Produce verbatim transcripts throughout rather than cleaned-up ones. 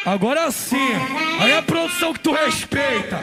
Agora sim, aí a produção que tu respeita.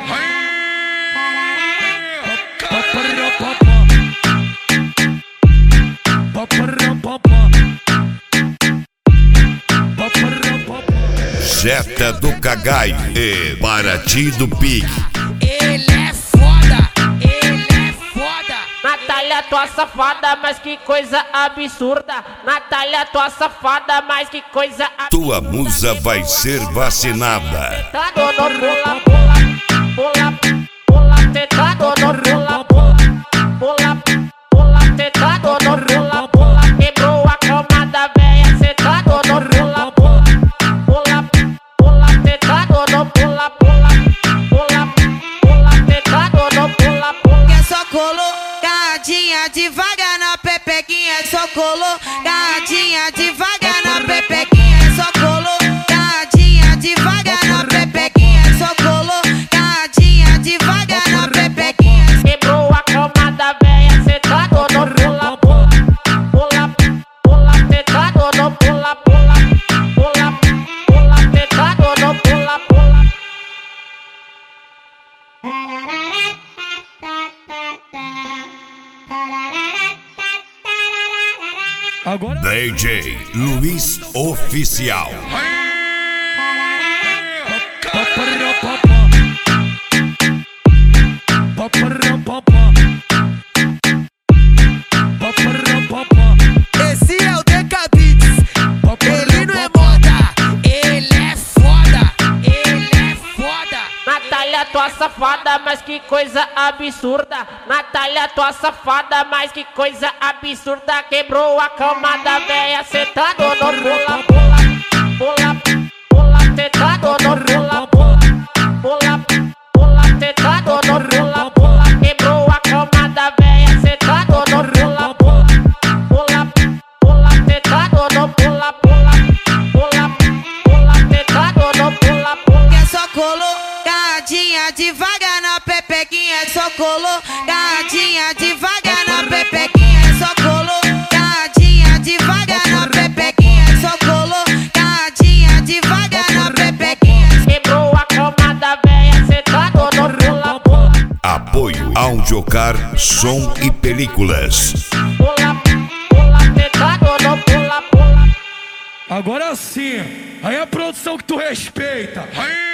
Jetta do Cagaio e Paraty do Pique. Ele é foda, ele é foda. Natália, tua safada, mas que coisa absurda. Natália, tua safada, mas que coisa absurda. Tua musa vai ser vacinada. Tentado no pula, pula, pula, pula, tentado no pula, pula, pula, pula, tentado no pula, pula. Quebrou a cama da véia, sentado no pula, pula, pula, pula, tentado no pula, pula, pula, pula, tentado no pula, pula. Que é só colocadinha devagar na pepequinha, é só colocadinha devagar na pepequinha, é só colocadinha devagar na pepequinha, é só colocadinha devagar na pepequinha. Quebrou a cama da véia, sentado no pula, pula, pula, pula, tentado no pula, pula, pula, pula, tentado no pula, pula. Agora D J Luiz Oficial. Esse é o Decabits, ele não é moda, Ele é foda, ele é foda. Natália, tua safada, mas que coisa absurda. Natália, tua safada, mas que coisa absurda. Quebrou a cama da véia, sentado no pula, pula, pula, pula, sentado no pula, pula, pula, pula, sentado no pula, pula. Quebrou a cama da véia, sentado no pula, pula, pula, pula, sentado no pula, pula, pula, pula, sentado no pula, pula. que é só colocadinha devagar na pepequinha, é só colocadinha devagar na pepequinha, é só colocadinha devagar na pepequinha, é só colocadinha devagar na pepequinha. Quebrou a cama da véia, sentado no pula, pula, Apoio Audiocar, som e películas. pula, pula, sentado no pula, pula. Agora sim, aí a produção que tu respeita.